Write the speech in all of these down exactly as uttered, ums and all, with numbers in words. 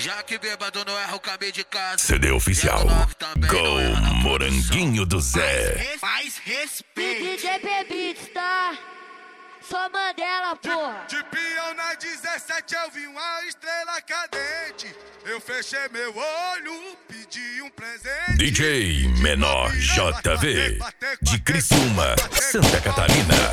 Já que bêbado não erra o caminho de casa. C D oficial. Go Moranguinho do Zé. Faz respeito. D J Bebitos, tá? Só Mandela, porra. De peão na dezessete eu vi uma estrela cadente. Eu fechei meu olho, pedi um presente. D J Menor J V de Criciúma, Santa Catarina.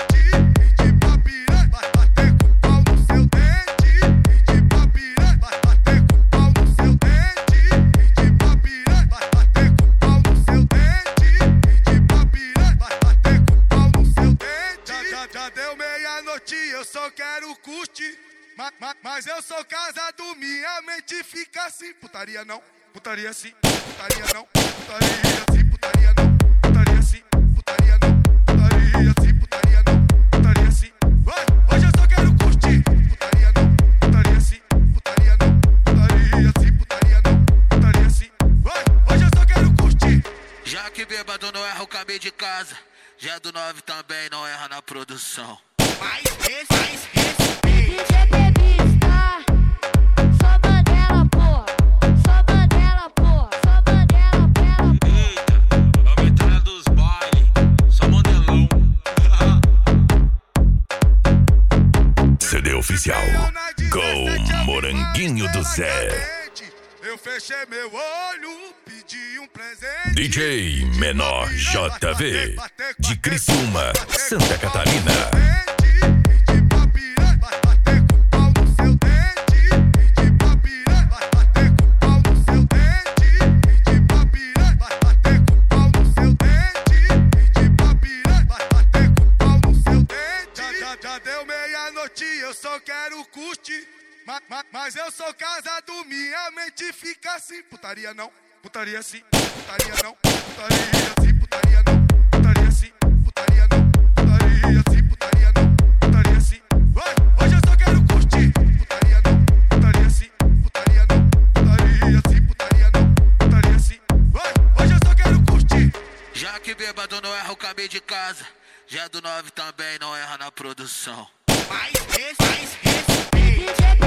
Eu só quero curtir, ma, ma, mas eu sou casado, minha mente fica assim. Putaria não, putaria sim, putaria não, putaria sim, putaria não, putaria sim, putaria não, putaria sim, putaria não, putaria sim. Vai, hoje eu só quero curtir, putaria não, putaria sim, putaria não, putaria sim, putaria não, putaria sim. Vai, hoje eu só quero curtir. Já que bêbado não erra o caminho de casa, já do nove também não erra na produção. Faz respeito. D J Bebitos, tá? Só Mandela, porra. Só Mandela, porra. Só Mandela, porra. Eita, a metralha dos bailes. Só Mandelão. C D oficial. Go Moranguinho do Zé. Eu fechei meu olho, pedi um presente. D J Menor J V de Criciúma, Santa Catarina. Já deu meia-noite, eu só quero curtir. Ma, ma, mas eu sou casado, minha mente fica assim. Putaria não, putaria sim, putaria não, putaria sim, putaria não, putaria sim, putaria não, putaria sim, putaria não, putaria sim. Vai, hoje eu só quero curtir. Putaria não, putaria sim, putaria não, putaria sim, putaria não, putaria sim. Vai, hoje eu só quero curtir. Já que bêbado não erra o caminho de casa, já do nove também não erra na produção. Faz respeito.